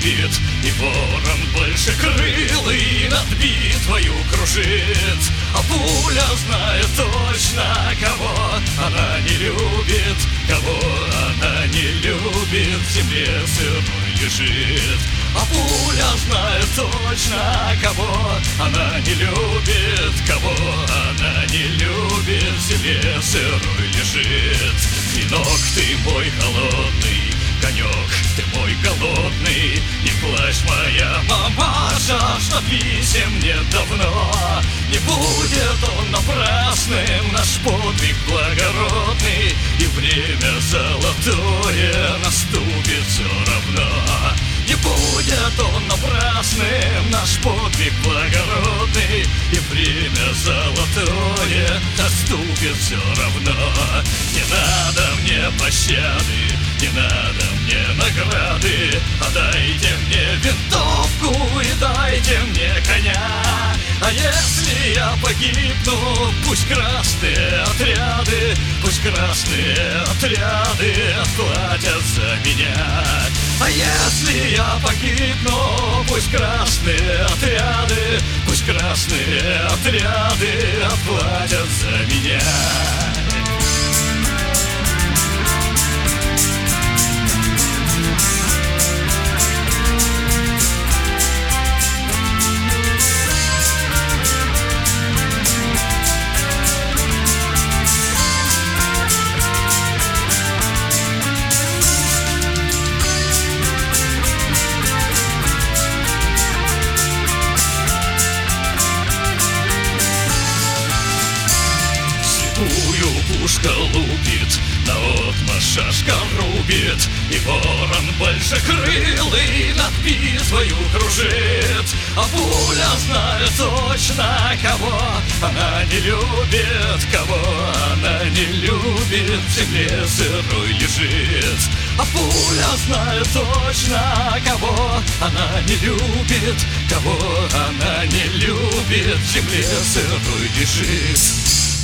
любит, и ворон большекрылый над битвою кружит. А пуля знает точно, кого она не любит, кого она не любит, в земле сырой лежит. А пуля знает точно, кого она не любит, кого она не любит, в земле сырой лежит. Клинок ты мой холодный, конек ты мой голодный, не плачь, моя мамаша, что писем мне давно. Не будет он напрасным, наш подвиг благородный, и время золотое наступит все равно. Не будет он напрасным, наш подвиг благородный, и время золотое наступит все равно. Не надо мне пощады, не надо мне награды, а дайте мне винтовку и дайте мне коня. А если я погибну, пусть красные отряды, пусть красные отряды отплатят за меня. А если я погибну, пусть красные отряды, пусть красные отряды отплатят за меня. Пушка лупит, наотмашь шашка рубит, и ворон большекрылый над битвою кружит. А пуля знает точно, кого она не любит, кого она не любит, в земле сырой лежит. А пуля знает точно, кого она не любит, кого она не любит, в земле сырой лежит.